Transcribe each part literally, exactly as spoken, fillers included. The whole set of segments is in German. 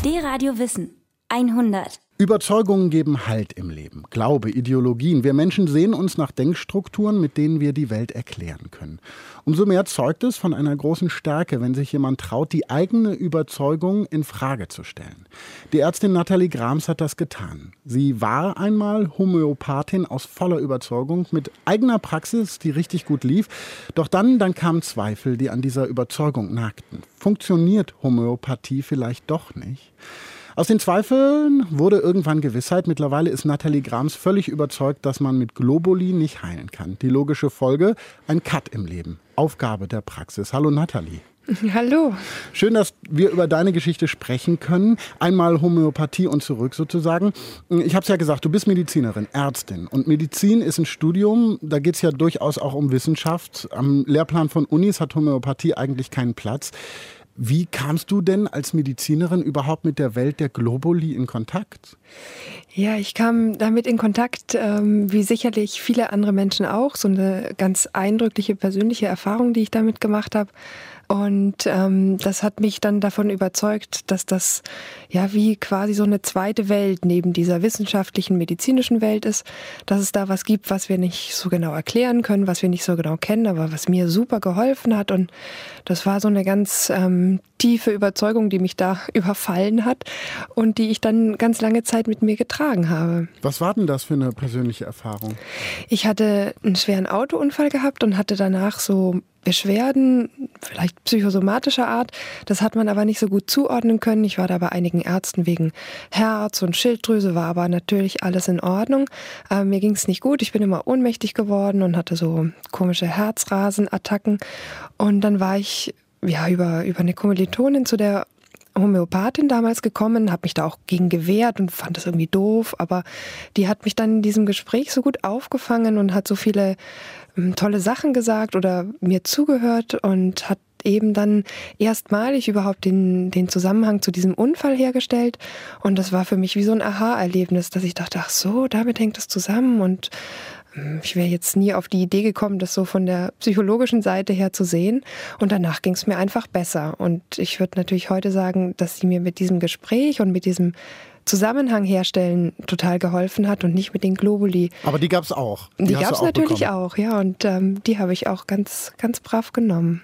D-Radio Wissen hundert. Überzeugungen geben Halt im Leben. Glaube, Ideologien. Wir Menschen sehen uns nach Denkstrukturen, mit denen wir die Welt erklären können. Umso mehr zeugt es von einer großen Stärke, wenn sich jemand traut, die eigene Überzeugung in Frage zu stellen. Die Ärztin Nathalie Grams hat das getan. Sie war einmal Homöopathin aus voller Überzeugung, mit eigener Praxis, die richtig gut lief. Doch dann, dann kamen Zweifel, die an dieser Überzeugung nagten. Funktioniert Homöopathie vielleicht doch nicht? Aus den Zweifeln wurde irgendwann Gewissheit. Mittlerweile ist Nathalie Grams völlig überzeugt, dass man mit Globuli nicht heilen kann. Die logische Folge? Ein Cut im Leben. Aufgabe der Praxis. Hallo Nathalie. Hallo. Schön, dass wir über deine Geschichte sprechen können. Einmal Homöopathie und zurück sozusagen. Ich habe es ja gesagt, du bist Medizinerin, Ärztin. Und Medizin ist ein Studium, da geht es ja durchaus auch um Wissenschaft. Am Lehrplan von Unis hat Homöopathie eigentlich keinen Platz. Wie kamst du denn als Medizinerin überhaupt mit der Welt der Globuli in Kontakt? Ja, ich kam damit in Kontakt, ähm, wie sicherlich viele andere Menschen auch. So eine ganz eindrückliche persönliche Erfahrung, die ich damit gemacht habe. Und ähm, das hat mich dann davon überzeugt, dass das ja wie quasi so eine zweite Welt neben dieser wissenschaftlichen, medizinischen Welt ist, dass es da was gibt, was wir nicht so genau erklären können, was wir nicht so genau kennen, aber was mir super geholfen hat. Und das war so eine ganz ähm, tiefe Überzeugung, die mich da überfallen hat und die ich dann ganz lange Zeit mit mir getragen habe. Was war denn das für eine persönliche Erfahrung? Ich hatte einen schweren Autounfall gehabt und hatte danach so Beschwerden, vielleicht psychosomatischer Art. Das hat man aber nicht so gut zuordnen können. Ich war da bei einigen Ärzten wegen Herz und Schilddrüse, war aber natürlich alles in Ordnung. Aber mir ging es nicht gut. Ich bin immer ohnmächtig geworden und hatte so komische Herzrasenattacken. Und dann war ich ja über, über eine Kommilitonin zu der Homöopathin damals gekommen, habe mich da auch gegen gewehrt und fand das irgendwie doof, aber die hat mich dann in diesem Gespräch so gut aufgefangen und hat so viele ähm, tolle Sachen gesagt oder mir zugehört und hat eben dann erstmalig überhaupt den, den Zusammenhang zu diesem Unfall hergestellt. Und das war für mich wie so ein Aha-Erlebnis, dass ich dachte, ach so, damit hängt das zusammen. Und ich wäre jetzt nie auf die Idee gekommen, das so von der psychologischen Seite her zu sehen. Und danach ging es mir einfach besser. Und ich würde natürlich heute sagen, dass sie mir mit diesem Gespräch und mit diesem Zusammenhang herstellen total geholfen hat und nicht mit den Globuli. Aber die gab es auch. Die, die gab es natürlich bekommen. auch, ja. Und ähm, die habe ich auch ganz, ganz brav genommen.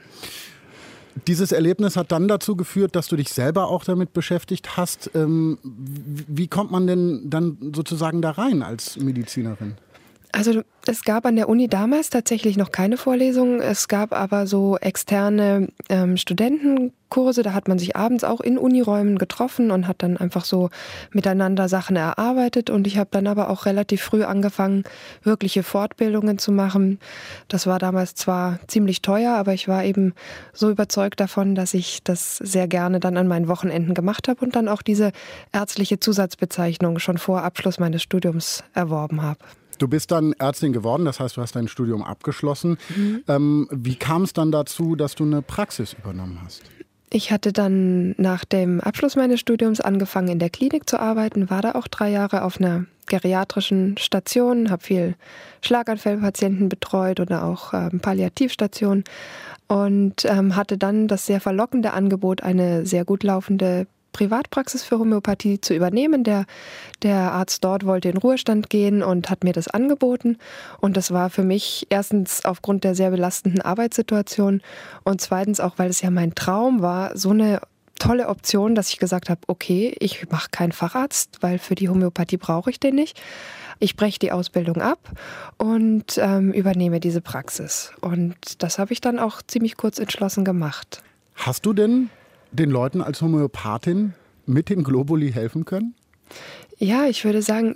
Dieses Erlebnis hat dann dazu geführt, dass du dich selber auch damit beschäftigt hast. Ähm, wie kommt man denn dann sozusagen da rein als Medizinerin? Also es gab an der Uni damals tatsächlich noch keine Vorlesungen. Es gab aber so externe ähm, Studentenkurse. Da hat man sich abends auch in Uniräumen getroffen und hat dann einfach so miteinander Sachen erarbeitet. Und ich habe dann aber auch relativ früh angefangen, wirkliche Fortbildungen zu machen. Das war damals zwar ziemlich teuer, aber ich war eben so überzeugt davon, dass ich das sehr gerne dann an meinen Wochenenden gemacht habe und dann auch diese ärztliche Zusatzbezeichnung schon vor Abschluss meines Studiums erworben habe. Du bist dann Ärztin geworden, das heißt, du hast dein Studium abgeschlossen. Mhm. Ähm, wie kam es dann dazu, dass du eine Praxis übernommen hast? Ich hatte dann nach dem Abschluss meines Studiums angefangen, in der Klinik zu arbeiten, war da auch drei Jahre auf einer geriatrischen Station, habe viel Schlaganfallpatienten betreut oder auch ähm, Palliativstation und ähm, hatte dann das sehr verlockende Angebot, eine sehr gut laufende Privatpraxis für Homöopathie zu übernehmen. Der, der Arzt dort wollte in Ruhestand gehen und hat mir das angeboten. Und das war für mich erstens aufgrund der sehr belastenden Arbeitssituation und zweitens auch, weil es ja mein Traum war, so eine tolle Option, dass ich gesagt habe, okay, ich mache keinen Facharzt, weil für die Homöopathie brauche ich den nicht. Ich breche die Ausbildung ab und ähm, übernehme diese Praxis. Und das habe ich dann auch ziemlich kurz entschlossen gemacht. Hast du denn den Leuten als Homöopathin mit den Globuli helfen können? Ja, ich würde sagen,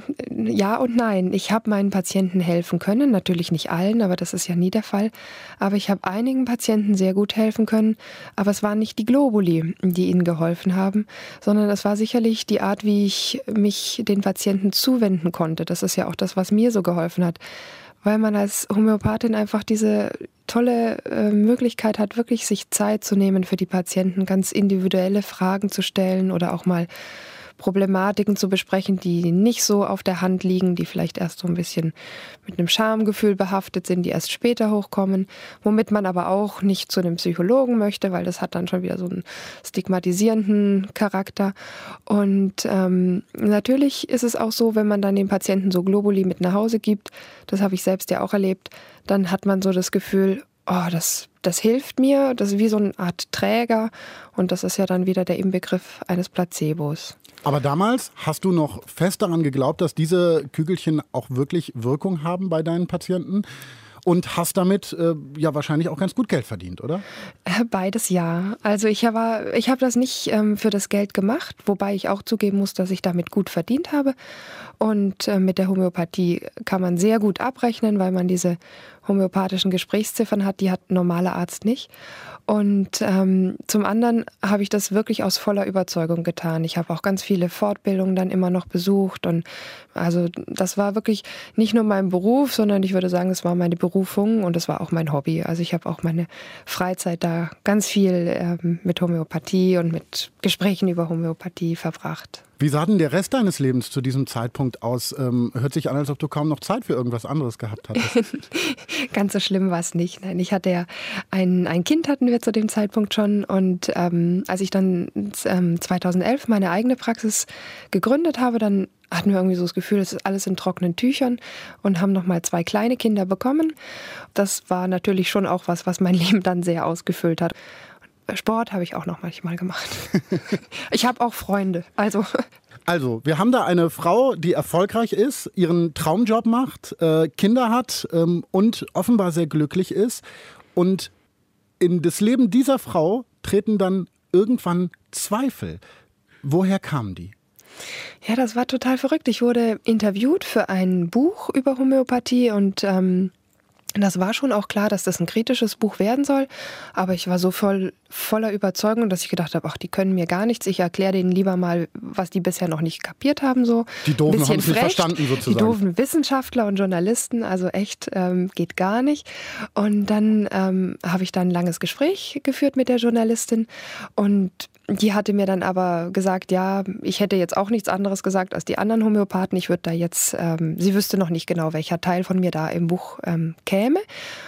ja und nein. Ich habe meinen Patienten helfen können, natürlich nicht allen, aber das ist ja nie der Fall. Aber ich habe einigen Patienten sehr gut helfen können, aber es waren nicht die Globuli, die ihnen geholfen haben, sondern es war sicherlich die Art, wie ich mich den Patienten zuwenden konnte. Das ist ja auch das, was mir so geholfen hat. Weil man als Homöopathin einfach diese tolle äh, Möglichkeit hat, wirklich sich Zeit zu nehmen für die Patienten, ganz individuelle Fragen zu stellen oder auch mal Problematiken zu besprechen, die nicht so auf der Hand liegen, die vielleicht erst so ein bisschen mit einem Schamgefühl behaftet sind, die erst später hochkommen, womit man aber auch nicht zu einem Psychologen möchte, weil das hat dann schon wieder so einen stigmatisierenden Charakter. Und ähm, natürlich ist es auch so, wenn man dann den Patienten so Globuli mit nach Hause gibt, das habe ich selbst ja auch erlebt, dann hat man so das Gefühl, oh, das, das hilft mir, das ist wie so eine Art Träger und das ist ja dann wieder der Inbegriff eines Placebos. Aber damals hast du noch fest daran geglaubt, dass diese Kügelchen auch wirklich Wirkung haben bei deinen Patienten? Und hast damit äh, ja wahrscheinlich auch ganz gut Geld verdient, oder? Beides ja. Also ich habe ich habe das nicht ähm, für das Geld gemacht, wobei ich auch zugeben muss, dass ich damit gut verdient habe. Und äh, mit der Homöopathie kann man sehr gut abrechnen, weil man diese homöopathischen Gesprächsziffern hat, die hat ein normaler Arzt nicht. Und ähm, zum anderen habe ich das wirklich aus voller Überzeugung getan. Ich habe auch ganz viele Fortbildungen dann immer noch besucht. Und also das war wirklich nicht nur mein Beruf, sondern ich würde sagen, es war meine Berufung und es war auch mein Hobby. Also ich habe auch meine Freizeit da ganz viel ähm, mit Homöopathie und mit Gesprächen über Homöopathie verbracht. Wie sah denn der Rest deines Lebens zu diesem Zeitpunkt aus? Ähm, hört sich an, als ob du kaum noch Zeit für irgendwas anderes gehabt hattest. Ganz so schlimm war es nicht. Nein, ich hatte ja ein, ein Kind hatten wir zu dem Zeitpunkt schon und ähm, als ich dann ähm, zweitausendelf meine eigene Praxis gegründet habe, dann hatten wir irgendwie so das Gefühl, es ist alles in trockenen Tüchern und haben nochmal zwei kleine Kinder bekommen. Das war natürlich schon auch was, was mein Leben dann sehr ausgefüllt hat. Sport habe ich auch noch manchmal gemacht. Ich habe auch Freunde, also... Also, wir haben da eine Frau, die erfolgreich ist, ihren Traumjob macht, äh, Kinder hat ähm, und offenbar sehr glücklich ist. Und in das Leben dieser Frau treten dann irgendwann Zweifel. Woher kamen die? Ja, das war total verrückt. Ich wurde interviewt für ein Buch über Homöopathie und ähm, das war schon auch klar, dass das ein kritisches Buch werden soll, aber ich war so voll, voller Überzeugung, dass ich gedacht habe, ach, die können mir gar nichts, ich erkläre denen lieber mal, was die bisher noch nicht kapiert haben. So. Die Doofen haben es nicht verstanden sozusagen. Die doofen Wissenschaftler und Journalisten, also echt, ähm, geht gar nicht. Und dann ähm, habe ich da ein langes Gespräch geführt mit der Journalistin und die hatte mir dann aber gesagt, ja, ich hätte jetzt auch nichts anderes gesagt als die anderen Homöopathen. Ich würde da jetzt, ähm, sie wüsste noch nicht genau, welcher Teil von mir da im Buch ähm, käme.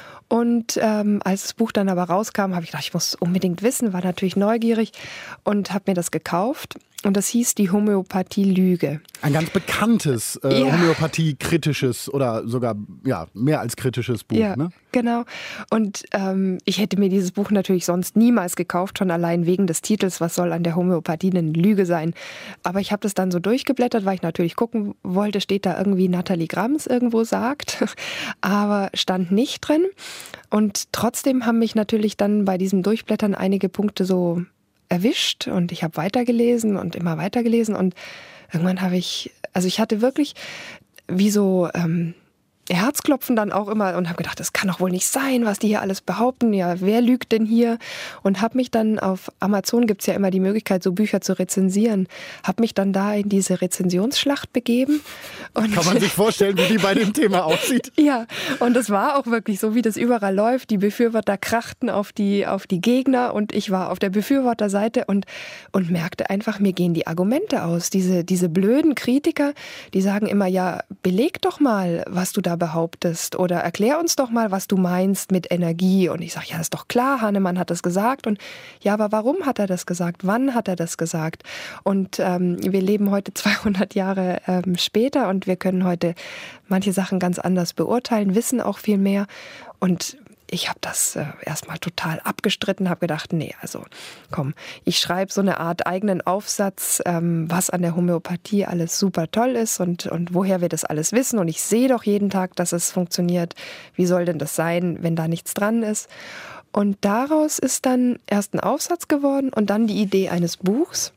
Und ähm, als das Buch dann aber rauskam, habe ich gedacht, ich muss unbedingt wissen, war natürlich neugierig und habe mir das gekauft. Und das hieß die Homöopathie-Lüge. Ein ganz bekanntes äh, ja. Homöopathie-kritisches oder sogar ja, mehr als kritisches Buch. Ja, ne? Genau. Und ähm, ich hätte mir dieses Buch natürlich sonst niemals gekauft, schon allein wegen des Titels, was soll an der Homöopathie eine Lüge sein. Aber ich habe das dann so durchgeblättert, weil ich natürlich gucken wollte, steht da irgendwie Nathalie Grams irgendwo sagt. Aber stand nicht drin. Und trotzdem haben mich natürlich dann bei diesem Durchblättern einige Punkte so erwischt und ich habe weitergelesen und immer weitergelesen und irgendwann habe ich, also ich hatte wirklich wie so ähm, Herzklopfen dann auch immer und habe gedacht, das kann doch wohl nicht sein, was die hier alles behaupten. Ja, wer lügt denn hier? Und habe mich dann auf Amazon, gibt es ja immer die Möglichkeit, so Bücher zu rezensieren, habe mich dann da in diese Rezensionsschlacht begeben. Und kann man sich vorstellen, wie die bei dem Thema aussieht? Ja, und es war auch wirklich so, wie das überall läuft. Die Befürworter krachten auf die, auf die Gegner und ich war auf der Befürworterseite und, und merkte einfach, mir gehen die Argumente aus. Diese, diese blöden Kritiker, die sagen immer, ja, beleg doch mal, was du da behauptest oder erklär uns doch mal, was du meinst mit Energie. Und ich sage, ja, das ist doch klar, Hahnemann hat das gesagt. Und ja, aber warum hat er das gesagt? Wann hat er das gesagt? Und ähm, wir leben heute zweihundert Jahre ähm, später und wir können heute manche Sachen ganz anders beurteilen, wissen auch viel mehr. Und ich habe das äh, erstmal total abgestritten, habe gedacht, nee, also komm, ich schreibe so eine Art eigenen Aufsatz, ähm, was an der Homöopathie alles super toll ist und, und woher wir das alles wissen. Und ich sehe doch jeden Tag, dass es funktioniert. Wie soll denn das sein, wenn da nichts dran ist? Und daraus ist dann erst ein Aufsatz geworden und dann die Idee eines Buchs.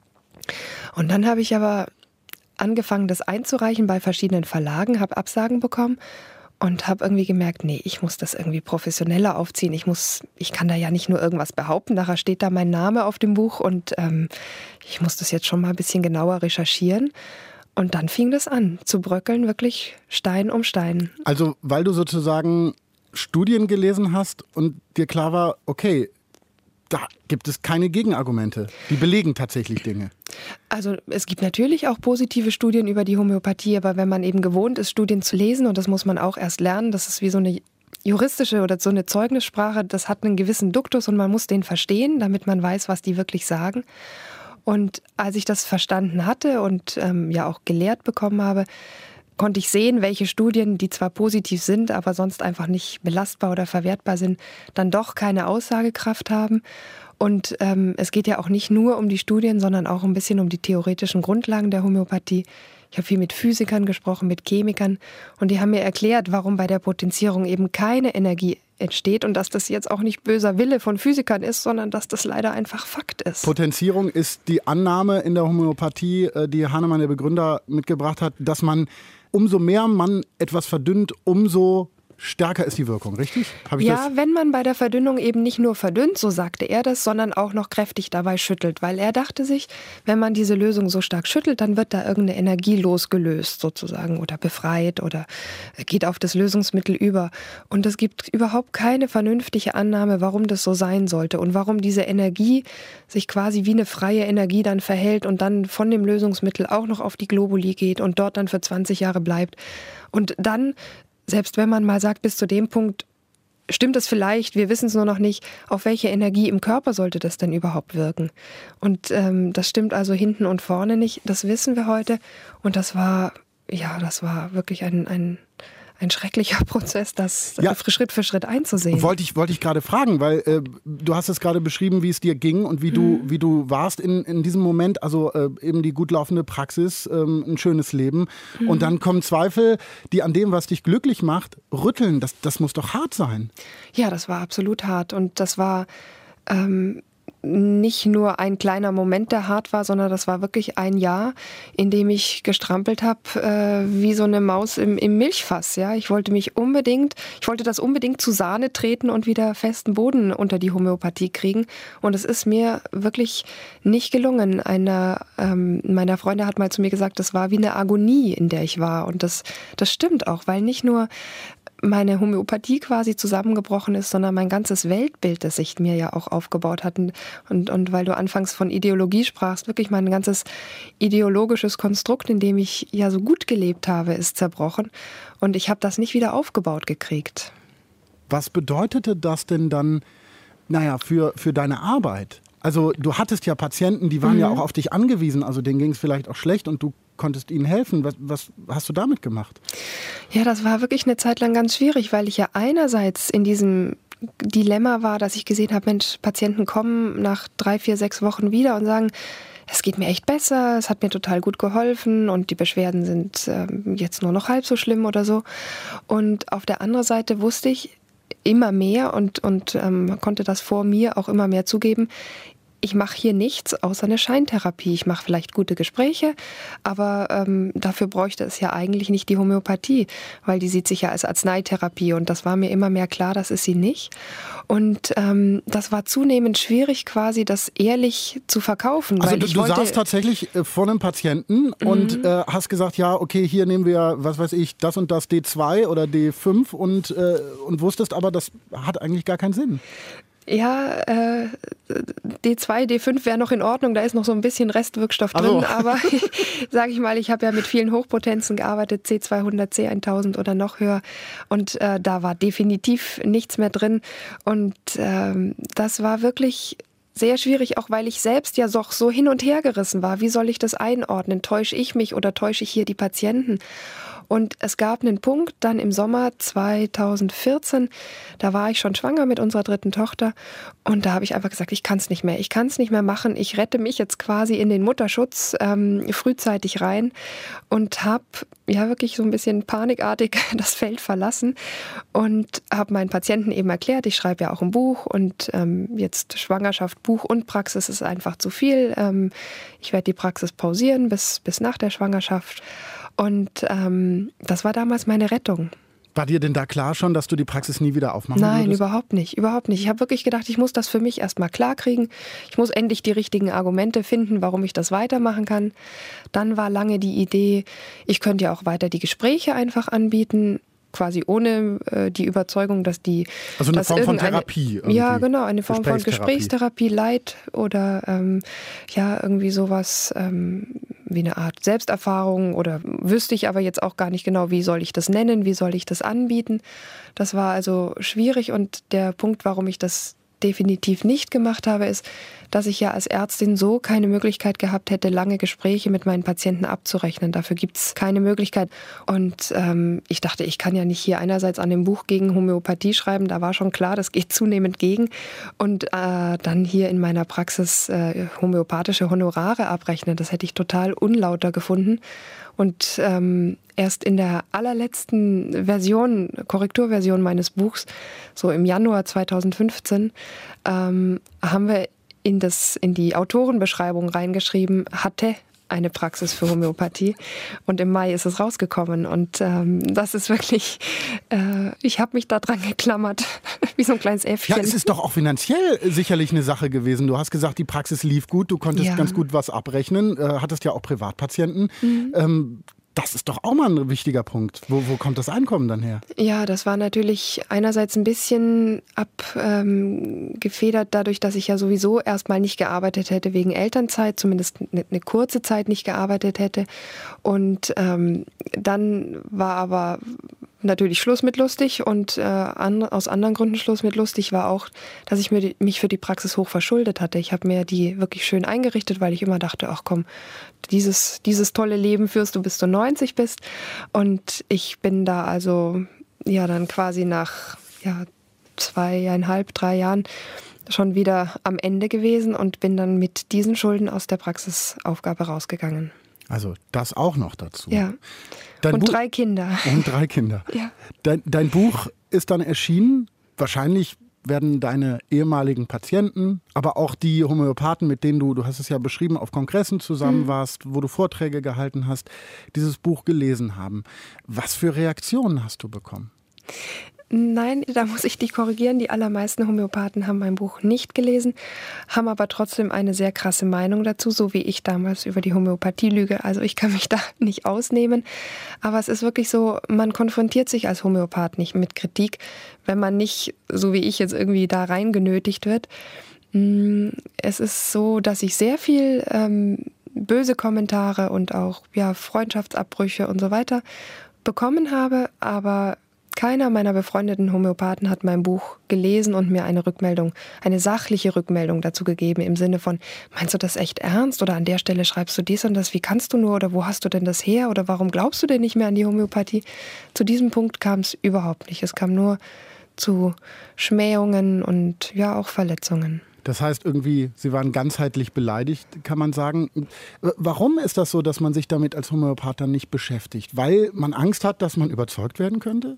Und dann habe ich aber angefangen, das einzureichen bei verschiedenen Verlagen, habe Absagen bekommen. Und habe irgendwie gemerkt, nee, ich muss das irgendwie professioneller aufziehen. Ich muss, ich kann da ja nicht nur irgendwas behaupten. Nachher steht da mein Name auf dem Buch und ähm, ich muss das jetzt schon mal ein bisschen genauer recherchieren. Und dann fing das an, zu bröckeln, wirklich Stein um Stein. Also, weil du sozusagen Studien gelesen hast und dir klar war, okay, da gibt es keine Gegenargumente. Die belegen tatsächlich Dinge. Also es gibt natürlich auch positive Studien über die Homöopathie, aber wenn man eben gewohnt ist, Studien zu lesen, und das muss man auch erst lernen, das ist wie so eine juristische oder so eine Zeugnissprache, das hat einen gewissen Duktus und man muss den verstehen, damit man weiß, was die wirklich sagen. Und als ich das verstanden hatte und ähm, ja auch gelehrt bekommen habe, konnte ich sehen, welche Studien, die zwar positiv sind, aber sonst einfach nicht belastbar oder verwertbar sind, dann doch keine Aussagekraft haben. Und ähm, es geht ja auch nicht nur um die Studien, sondern auch ein bisschen um die theoretischen Grundlagen der Homöopathie. Ich habe viel mit Physikern gesprochen, mit Chemikern, und die haben mir erklärt, warum bei der Potenzierung eben keine Energie entsteht und dass das jetzt auch nicht böser Wille von Physikern ist, sondern dass das leider einfach Fakt ist. Potenzierung ist die Annahme in der Homöopathie, die Hahnemann, der Begründer, mitgebracht hat, dass man, umso mehr man etwas verdünnt, umso stärker ist die Wirkung, richtig? Hab ich ja, das? Wenn man bei der Verdünnung eben nicht nur verdünnt, so sagte er das, sondern auch noch kräftig dabei schüttelt. Weil er dachte sich, wenn man diese Lösung so stark schüttelt, dann wird da irgendeine Energie losgelöst sozusagen oder befreit oder geht auf das Lösungsmittel über. Und es gibt überhaupt keine vernünftige Annahme, warum das so sein sollte und warum diese Energie sich quasi wie eine freie Energie dann verhält und dann von dem Lösungsmittel auch noch auf die Globuli geht und dort dann für zwanzig Jahre bleibt. Und dann, selbst wenn man mal sagt, bis zu dem Punkt stimmt es vielleicht, wir wissen es nur noch nicht, auf welche Energie im Körper sollte das denn überhaupt wirken. Und ähm, das stimmt also hinten und vorne nicht, das wissen wir heute. Und das war, ja, das war wirklich ein, ein, ein schrecklicher Prozess, das ja. Schritt für Schritt einzusehen. Wollte ich, wollte ich gerade fragen, weil äh, du hast es gerade beschrieben, wie es dir ging und wie du, mhm. wie du warst in, in diesem Moment, also äh, eben die gut laufende Praxis, ähm, ein schönes Leben. Mhm. Und dann kommen Zweifel, die an dem, was dich glücklich macht, rütteln. Das, das muss doch hart sein. Ja, das war absolut hart und das war ähm, nicht nur ein kleiner Moment, der hart war, sondern das war wirklich ein Jahr, in dem ich gestrampelt habe äh, wie so eine Maus im, im Milchfass. Ja? Ich wollte mich unbedingt, ich wollte das unbedingt zu Sahne treten und wieder festen Boden unter die Homöopathie kriegen. Und es ist mir wirklich nicht gelungen. Einer ähm, meiner Freunde hat mal zu mir gesagt, das war wie eine Agonie, in der ich war. Und das, das stimmt auch, weil nicht nur meine Homöopathie quasi zusammengebrochen ist, sondern mein ganzes Weltbild, das sich mir ja auch aufgebaut hat. Und, und weil du anfangs von Ideologie sprachst, wirklich mein ganzes ideologisches Konstrukt, in dem ich ja so gut gelebt habe, ist zerbrochen. Und ich habe das nicht wieder aufgebaut gekriegt. Was bedeutete das denn dann, naja, für, für deine Arbeit? Also du hattest ja Patienten, die waren mhm. ja auch auf dich angewiesen, also denen ging es vielleicht auch schlecht und du konntest ihnen helfen. Was, was hast du damit gemacht? Ja, das war wirklich eine Zeit lang ganz schwierig, weil ich ja einerseits in diesem Dilemma war, dass ich gesehen habe, Mensch, Patienten kommen nach drei, vier, sechs Wochen wieder und sagen, es geht mir echt besser, es hat mir total gut geholfen und die Beschwerden sind ähm, jetzt nur noch halb so schlimm oder so. Und auf der anderen Seite wusste ich immer mehr und, und ähm, konnte das vor mir auch immer mehr zugeben, ich mache hier nichts außer eine Scheintherapie. Ich mache vielleicht gute Gespräche, aber ähm, dafür bräuchte es ja eigentlich nicht die Homöopathie, weil die sieht sich ja als Arzneitherapie und das war mir immer mehr klar, das ist sie nicht. Und ähm, das war zunehmend schwierig, quasi das ehrlich zu verkaufen. Also weil du, ich du wollte saßt tatsächlich äh, vor einem Patienten mhm. und äh, hast gesagt, ja, okay, hier nehmen wir, was weiß ich, das und das D zwei oder D fünf und, äh, und wusstest aber, das hat eigentlich gar keinen Sinn. Ja, äh, D zwei, D fünf wäre noch in Ordnung, da ist noch so ein bisschen Restwirkstoff drin, also. aber sage ich mal, ich habe ja mit vielen Hochpotenzen gearbeitet, C zweihundert, C tausend oder noch höher und äh, da war definitiv nichts mehr drin und ähm, das war wirklich sehr schwierig, auch weil ich selbst ja so, so hin und her gerissen war. Wie soll ich das einordnen? Täusche ich mich oder täusche ich hier die Patienten? Und es gab einen Punkt dann im Sommer zweitausendvierzehn, da war ich schon schwanger mit unserer dritten Tochter und da habe ich einfach gesagt, ich kann es nicht mehr, ich kann es nicht mehr machen, ich rette mich jetzt quasi in den Mutterschutz ähm, frühzeitig rein und habe ja wirklich so ein bisschen panikartig das Feld verlassen und habe meinen Patienten eben erklärt, ich schreibe ja auch ein Buch und ähm, jetzt Schwangerschaft, Buch und Praxis ist einfach zu viel. Ähm, ich werde die Praxis pausieren bis, bis nach der Schwangerschaft. Und ähm, das war damals meine Rettung. War dir denn da klar schon, dass du die Praxis nie wieder aufmachen Nein, würdest? überhaupt nicht, überhaupt nicht. Ich habe wirklich gedacht, ich muss das für mich erstmal klar kriegen. Ich muss endlich die richtigen Argumente finden, warum ich das weitermachen kann. Dann war lange die Idee, ich könnte ja auch weiter die Gespräche einfach anbieten. quasi ohne äh, die Überzeugung, dass die... Also eine dass Form von Therapie. Irgendwie. Ja, genau, eine Form von Gesprächstherapie, Leid oder ähm, ja, irgendwie sowas ähm, wie eine Art Selbsterfahrung oder wüsste ich aber jetzt auch gar nicht genau, wie soll ich das nennen, wie soll ich das anbieten. Das war also schwierig und der Punkt, warum ich das definitiv nicht gemacht habe, ist, dass ich ja als Ärztin so keine Möglichkeit gehabt hätte, lange Gespräche mit meinen Patienten abzurechnen. Dafür gibt es keine Möglichkeit. Und ähm, ich dachte, ich kann ja nicht hier einerseits an dem Buch gegen Homöopathie schreiben, da war schon klar, das geht zunehmend gegen. Und äh, dann hier in meiner Praxis äh, homöopathische Honorare abrechnen, das hätte ich total unlauter gefunden. Und ähm, erst in der allerletzten Version, Korrekturversion meines Buchs, so im Januar zweitausendfünfzehn, ähm, haben wir in, das, in die Autorenbeschreibung reingeschrieben, hatte eine Praxis für Homöopathie. Und im Mai ist es rausgekommen. Und ähm, das ist wirklich, äh, ich habe mich da dran geklammert, wie so ein kleines Äffchen. Ja, es ist doch auch finanziell sicherlich eine Sache gewesen. Du hast gesagt, die Praxis lief gut, du konntest ja. ganz gut was abrechnen, äh, hattest ja auch Privatpatienten. Mhm. Ähm, Das ist doch auch mal ein wichtiger Punkt. Wo, wo kommt das Einkommen dann her? Ja, das war natürlich einerseits ein bisschen abgefedert ähm, dadurch, dass ich ja sowieso erstmal nicht gearbeitet hätte wegen Elternzeit, zumindest eine, eine kurze Zeit nicht gearbeitet hätte. Und ähm, dann war aber natürlich Schluss mit lustig und äh, an, aus anderen Gründen Schluss mit lustig war auch, dass ich mir die, mich für die Praxis hoch verschuldet hatte. Ich habe mir die wirklich schön eingerichtet, weil ich immer dachte, ach komm, dieses, dieses tolle Leben führst du, bis du neunzig bist. Und ich bin da also ja dann quasi nach ja, zweieinhalb, drei Jahren schon wieder am Ende gewesen und bin dann mit diesen Schulden aus der Praxisaufgabe rausgegangen. Also das auch noch dazu. Ja. Dein und Buch, drei Kinder. Und drei Kinder. Ja. Dein, dein Buch ist dann erschienen. Wahrscheinlich werden deine ehemaligen Patienten, aber auch die Homöopathen, mit denen du, du hast es ja beschrieben, auf Kongressen zusammen warst, wo du Vorträge gehalten hast, dieses Buch gelesen haben. Was für Reaktionen hast du bekommen? Nein, da muss ich dich korrigieren. Die allermeisten Homöopathen haben mein Buch nicht gelesen, haben aber trotzdem eine sehr krasse Meinung dazu, so wie ich damals über die Homöopathie lüge. Also ich kann mich da nicht ausnehmen. Aber es ist wirklich so, man konfrontiert sich als Homöopath nicht mit Kritik, wenn man nicht, so wie ich jetzt irgendwie da rein genötigt wird. Es ist so, dass ich sehr viel ähm, böse Kommentare und auch ja, Freundschaftsabbrüche und so weiter bekommen habe, aber keiner meiner befreundeten Homöopathen hat mein Buch gelesen und mir eine Rückmeldung, eine sachliche Rückmeldung dazu gegeben, im Sinne von, meinst du das echt ernst oder an der Stelle schreibst du dies und das, wie kannst du nur oder wo hast du denn das her oder warum glaubst du denn nicht mehr an die Homöopathie? Zu diesem Punkt kam es überhaupt nicht. Es kam nur zu Schmähungen und ja auch Verletzungen. Das heißt irgendwie, Sie waren ganzheitlich beleidigt, kann man sagen. Warum ist das so, dass man sich damit als Homöopath dann nicht beschäftigt? Weil man Angst hat, dass man überzeugt werden könnte?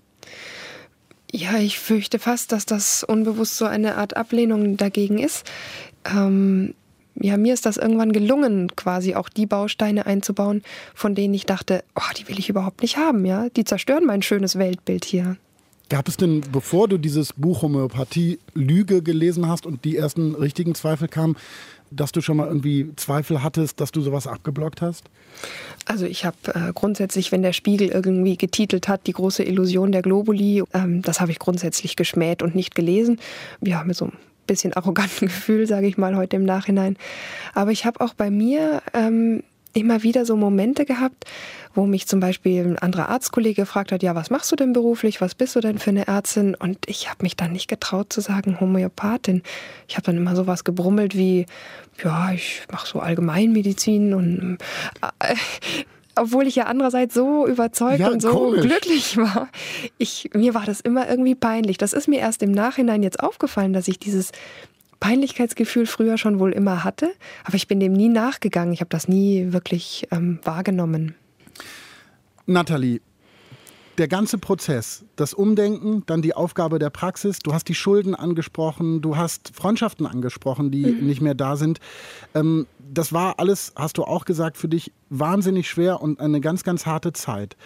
Ja, ich fürchte fast, dass das unbewusst so eine Art Ablehnung dagegen ist. Ähm, ja, mir ist das irgendwann gelungen, quasi auch die Bausteine einzubauen, von denen ich dachte, oh, die will ich überhaupt nicht haben, ja? Die zerstören mein schönes Weltbild hier. Gab es denn, bevor du dieses Buch Homöopathie Lüge gelesen hast und die ersten richtigen Zweifel kamen, dass du schon mal irgendwie Zweifel hattest, dass du sowas abgeblockt hast? Also ich habe äh, grundsätzlich, wenn der Spiegel irgendwie getitelt hat, die große Illusion der Globuli, ähm, das habe ich grundsätzlich geschmäht und nicht gelesen. Ja, mit so einem bisschen arroganten Gefühl, sage ich mal heute im Nachhinein. Aber ich habe auch bei mir ähm, immer wieder so Momente gehabt, wo mich zum Beispiel ein anderer Arztkollege gefragt hat, ja, was machst du denn beruflich, was bist du denn für eine Ärztin? Und ich habe mich dann nicht getraut zu sagen Homöopathin. Ich habe dann immer sowas gebrummelt wie, ja, ich mache so Allgemeinmedizin und äh, obwohl ich ja andererseits so überzeugt ja, und so komisch. glücklich war. Ich, mir war das immer irgendwie peinlich. Das ist mir erst im Nachhinein jetzt aufgefallen, dass ich dieses Peinlichkeitsgefühl früher schon wohl immer hatte, aber ich bin dem nie nachgegangen. Ich habe das nie wirklich ähm, wahrgenommen. Nathalie, der ganze Prozess, das Umdenken, dann die Aufgabe der Praxis, du hast die Schulden angesprochen, du hast Freundschaften angesprochen, die mhm. nicht mehr da sind. Ähm, das war alles, hast du auch gesagt, für dich wahnsinnig schwer und eine ganz, ganz harte Zeit.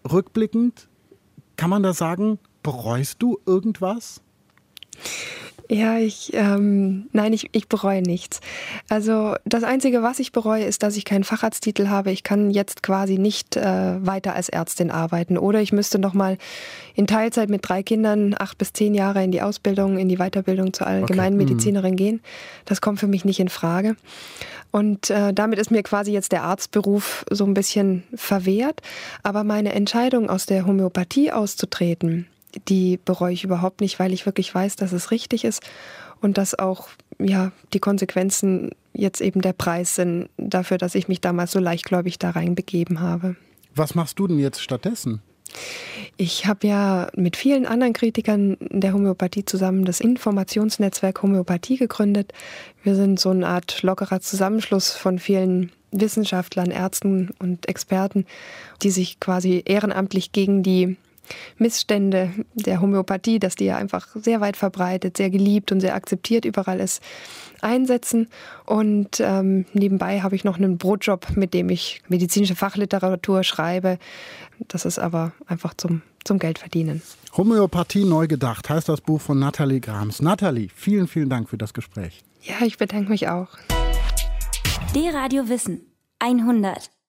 Rückblickend, kann man da sagen, bereust du irgendwas? Ja, ich, ähm, nein, ich, ich bereue nichts. Also das Einzige, was ich bereue, ist, dass ich keinen Facharzttitel habe. Ich kann jetzt quasi nicht äh, weiter als Ärztin arbeiten. Oder ich müsste noch mal in Teilzeit mit drei Kindern acht bis zehn Jahre in die Ausbildung, in die Weiterbildung zur allgemeinen okay. Medizinerin mhm. gehen. Das kommt für mich nicht in Frage. Und äh, damit ist mir quasi jetzt der Arztberuf so ein bisschen verwehrt. Aber meine Entscheidung, aus der Homöopathie auszutreten, die bereue ich überhaupt nicht, weil ich wirklich weiß, dass es richtig ist und dass auch ja, die Konsequenzen jetzt eben der Preis sind dafür, dass ich mich damals so leichtgläubig da reinbegeben habe. Was machst du denn jetzt stattdessen? Ich habe ja mit vielen anderen Kritikern der Homöopathie zusammen das Informationsnetzwerk Homöopathie gegründet. Wir sind so eine Art lockerer Zusammenschluss von vielen Wissenschaftlern, Ärzten und Experten, die sich quasi ehrenamtlich gegen die Missstände der Homöopathie, dass die ja einfach sehr weit verbreitet, sehr geliebt und sehr akzeptiert überall ist, einsetzen. Und ähm, nebenbei habe ich noch einen Brotjob, mit dem ich medizinische Fachliteratur schreibe. Das ist aber einfach zum, zum Geldverdienen. Homöopathie neu gedacht heißt das Buch von Nathalie Grams. Nathalie, vielen, vielen Dank für das Gespräch. Ja, ich bedanke mich auch. D-Radio Wissen hundert.